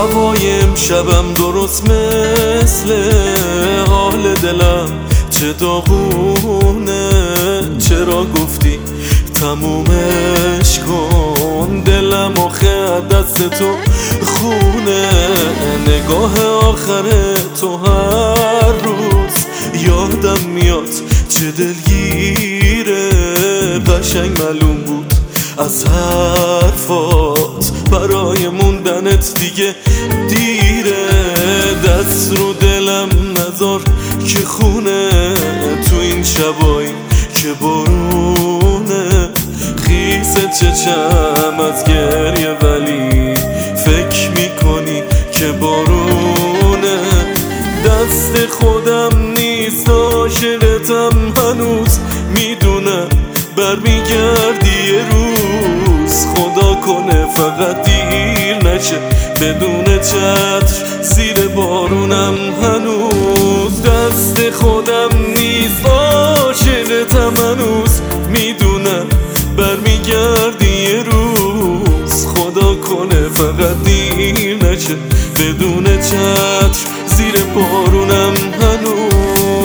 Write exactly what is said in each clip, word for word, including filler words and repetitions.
هوای امشبم درست مثل حال دلم چه داغونه. چرا گفتی تمومش کن؟ دلم آخه دست تو خونه. نگاه آخر تو هر روز یادم میاد چه دلگیره. قشنگ معلوم بود از حرفات برای موندنت دیگه دیره. دست رو دلم نذار که خونه تو این شبایی که بارونه. خیس چشم از گریه ولی فکر میکنی که بارونه. دست خودم نیست عاشقتم هنوز میدونم برمیگردی یه روز. خدا کنه فقط دیر نشه بدون چتر زیر بارونم هنوز. دست خودم نیست عاشقتم هنوز میدونم برمیگردی یه روز. خدا کنه فقط دیر نشه بدون چتر زیر بارونم هنوز.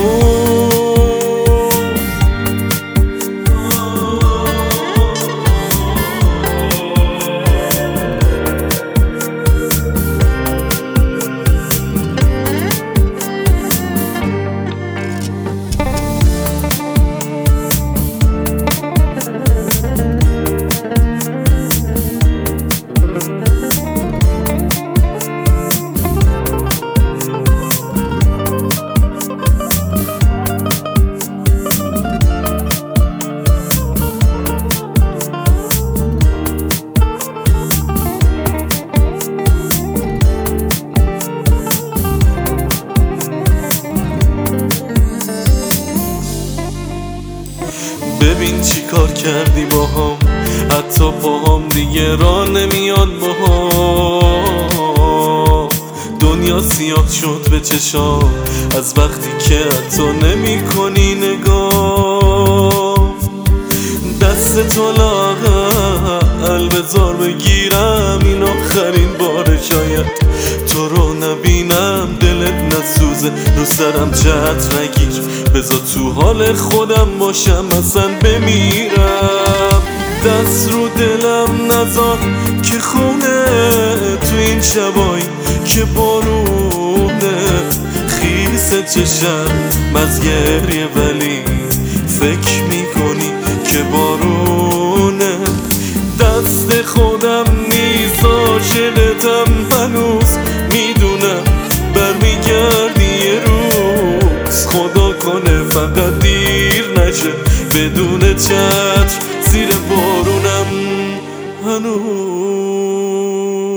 ببین چی کار کردی با هم، حتی پاهم دیگه راه نمیاد با هم. دنیا سیاه شد به چشام از وقتی که حتی نمی کنی نگاه. دست تو لاغر بذار بگیرم این آخرین بار شاید تو رو نبینم دلت نسوزه رو سرم چت نگیر. بذار تو حال خودم باشم اصلا بمیرم. دست رو دلم نذار که خونه تو این شبایی که بارونه. خیس چشم از گریه ولی فکر میکنی که بارونه. دست خودم نیست عاشقتم هنوز میدونم برمیگردی یه روز. خدا کنه فقط دیر نشه بدون چتر زیر بارونم هنوز.